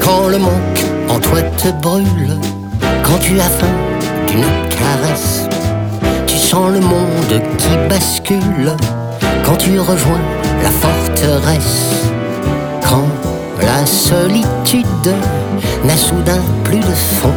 Quand le manque en toi te brûle, quand tu as faim d'une caresse, tu sens le monde qui bascule, quand tu rejoins la forteresse. Quand la solitude n'a soudain plus de fond,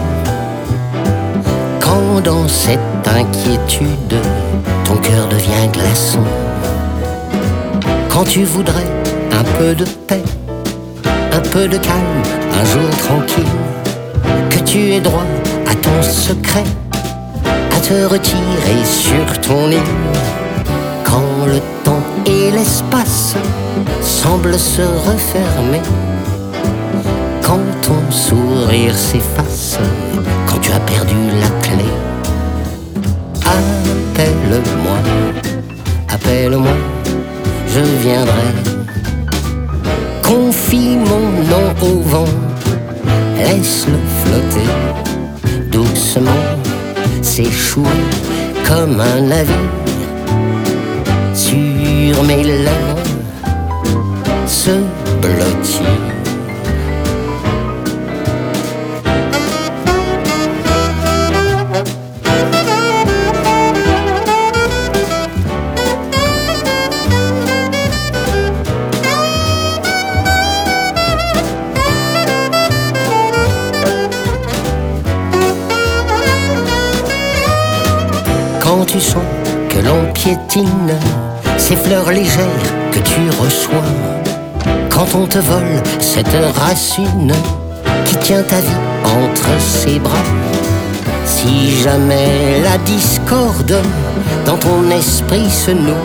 quand dans cette inquiétude ton cœur devient glaçon, quand tu voudrais un peu de paix, un peu de calme, un jour tranquille, que tu aies droit à ton secret, à te retirer sur ton île. Quand le temps et l'espace semblent se refermer, quand ton sourire s'efface, quand tu as perdu la clé, appelle-moi, appelle-moi, je viendrai. Confie mon nom au vent, laisse-le flotter doucement, s'échouer comme un navire sur mes lèvres, se blottir. Quand tu sens que l'on piétine ces fleurs légères que tu reçois, quand on te vole cette racine qui tient ta vie entre ses bras, si jamais la discorde dans ton esprit se noue,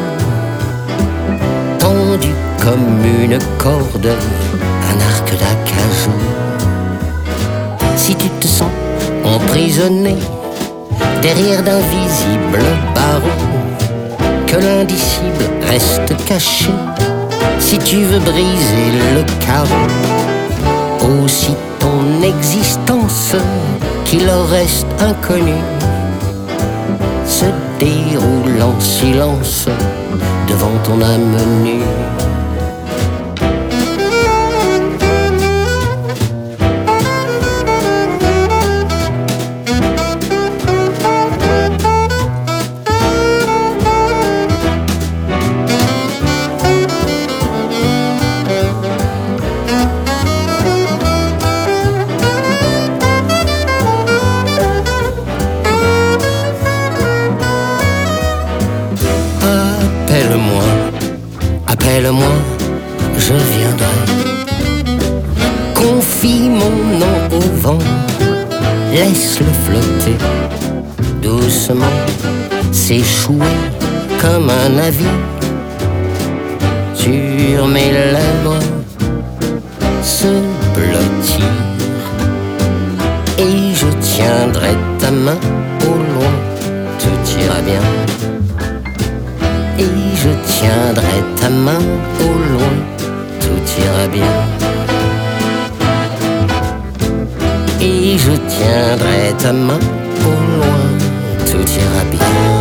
tendu comme une corde, un arc d'acajou, si tu te sens emprisonné derrière d'invisibles barreaux, que l'indicible reste caché, si tu veux briser le carreau, aussi ton existence qui leur reste inconnue se déroule en silence devant ton âme nue. Appelle-moi, appelle-moi, je viendrai. Confie mon nom au vent, laisse-le flotter doucement, s'échouer comme un navire sur mes lèvres, se blottir. Et je tiendrai ta main au loin, tout ira bien. Et je tiendrai ta main au loin, tout ira bien. Et je tiendrai ta main au loin, tout ira bien.